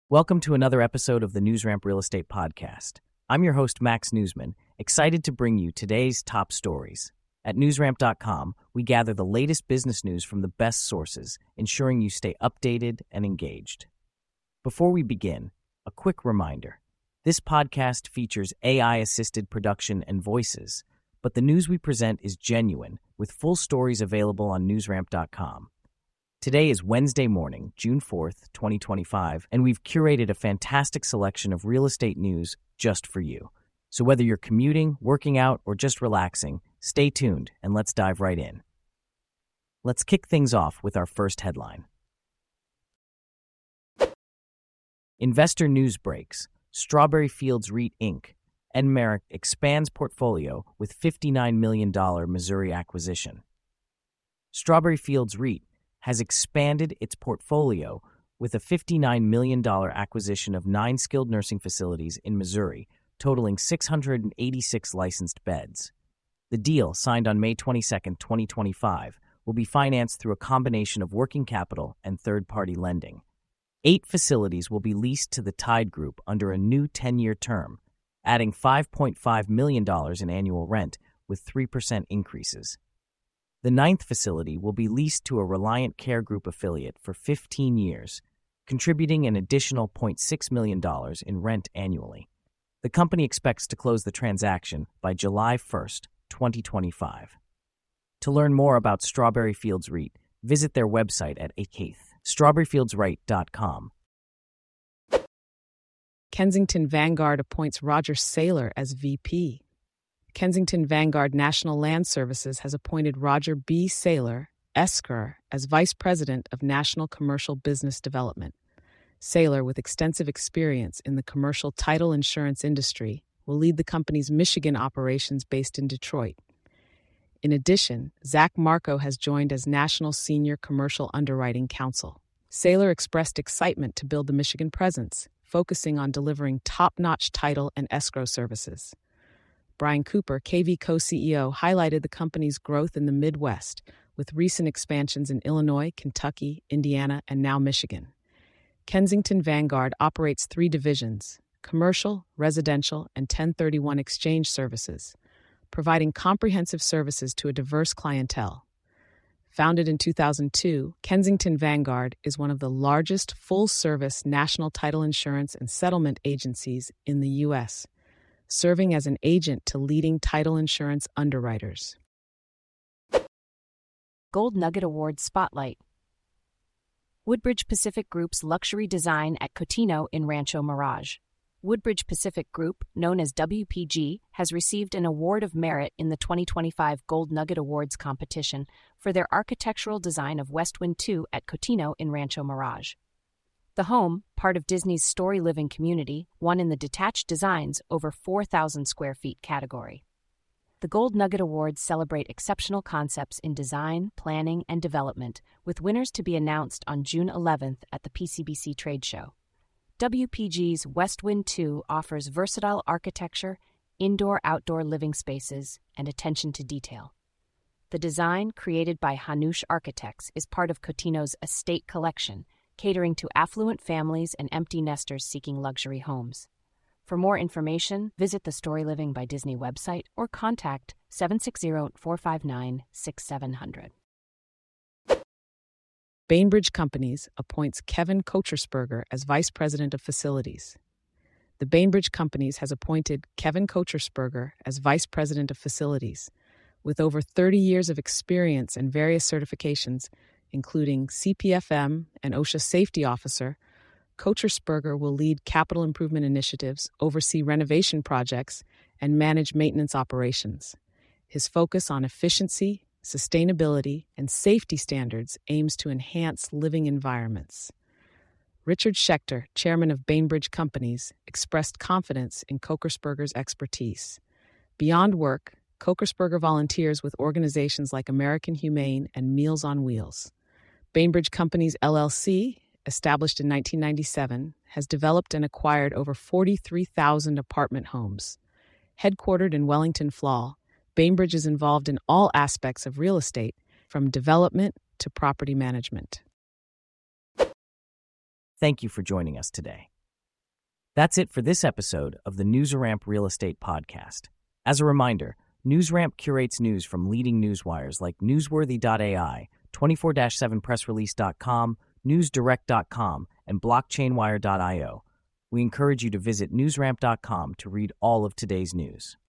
Welcome to another episode of the NewsRamp Real Estate Podcast. I'm your host, Max Newsman, excited to bring you today's top stories. At newsramp.com, we gather the latest business news from the best sources, ensuring you stay updated and engaged. Before we begin, a quick reminder. This podcast features AI-assisted production and voices, but the news we present is genuine, with full stories available on newsramp.com. Today is Wednesday morning, June 4th, 2025, and we've curated a fantastic selection of real estate news just for you. So whether you're commuting, working out, or just relaxing, stay tuned and let's dive right in. Let's kick things off with our first headline. Investor news breaks. Strawberry Fields REIT Inc. NMERIC expands portfolio with $59 million Missouri acquisition. Strawberry Fields REIT has expanded its portfolio with a $59 million acquisition of 9 skilled nursing facilities in Missouri, totaling 686 licensed beds. The deal, signed on May 22, 2025, will be financed through a combination of working capital and third-party lending. 8 facilities will be leased to the Tide Group under a new 10-year term, adding $5.5 million in annual rent with 3% increases. The 9th facility will be leased to a Reliant Care Group affiliate for 15 years, contributing an additional $0.6 million in rent annually. The company expects to close the transaction by July 1st, 2025. To learn more about Strawberry Fields REIT, visit their website at strawberryfieldsreit.com. Kensington Vanguard appoints Roger Saylor as VP. Kensington Vanguard National Land Services has appointed Roger B. Saylor, Esquire, as Vice President of National Commercial Business Development. Saylor, with extensive experience in the commercial title insurance industry, will lead the company's Michigan operations based in Detroit. In addition, Zach Marco has joined as National Senior Commercial Underwriting Counsel. Saylor expressed excitement to build the Michigan presence, focusing on delivering top-notch title and escrow services. Brian Cooper, KV co-CEO, highlighted the company's growth in the Midwest, with recent expansions in Illinois, Kentucky, Indiana, and now Michigan. Kensington Vanguard operates 3 divisions: commercial, residential, and 1031 exchange services, providing comprehensive services to a diverse clientele. Founded in 2002, Kensington Vanguard is one of the largest full-service national title insurance and settlement agencies in the U.S., serving as an agent to leading title insurance underwriters. Gold Nugget Awards Spotlight. Woodbridge Pacific Group's luxury design at Cotino in Rancho Mirage. Woodbridge Pacific Group, known as WPG, has received an Award of Merit in the 2025 Gold Nugget Awards competition for their architectural design of Westwind 2 at Cotino in Rancho Mirage. The home, part of Disney's Story Living community, won in the Detached Designs over 4,000 square feet category. The Gold Nugget Awards celebrate exceptional concepts in design, planning, and development, with winners to be announced on June 11th at the PCBC Trade Show. WPG's Westwind 2 offers versatile architecture, indoor-outdoor living spaces, and attention to detail. The design, created by Hanush Architects, is part of Cotino's Estate Collection, catering to affluent families and empty nesters seeking luxury homes. For more information, visit the Story Living by Disney website or contact 760-459-6700. Bainbridge Companies appoints Kevin Kochersperger as Vice President of Facilities. The Bainbridge Companies has appointed Kevin Kochersperger as Vice President of Facilities. With over 30 years of experience and various certifications, including CPFM and OSHA Safety Officer, Kochersperger will lead capital improvement initiatives, oversee renovation projects, and manage maintenance operations. His focus on efficiency, sustainability, and safety standards aims to enhance living environments. Richard Schechter, chairman of Bainbridge Companies, expressed confidence in Kochersperger's expertise. Beyond work, Kochersperger volunteers with organizations like American Humane and Meals on Wheels. Bainbridge Companies, LLC, established in 1997, has developed and acquired over 43,000 apartment homes. Headquartered in Wellington, Flaw, Bainbridge is involved in all aspects of real estate, from development to property management. Thank you for joining us today. That's it for this episode of the NewsRamp Real Estate Podcast. As a reminder, NewsRamp curates news from leading newswires like Newsworthy.ai, 24/7pressrelease.com, NewsDirect.com, and BlockchainWire.io. We encourage you to visit newsramp.com to read all of today's news.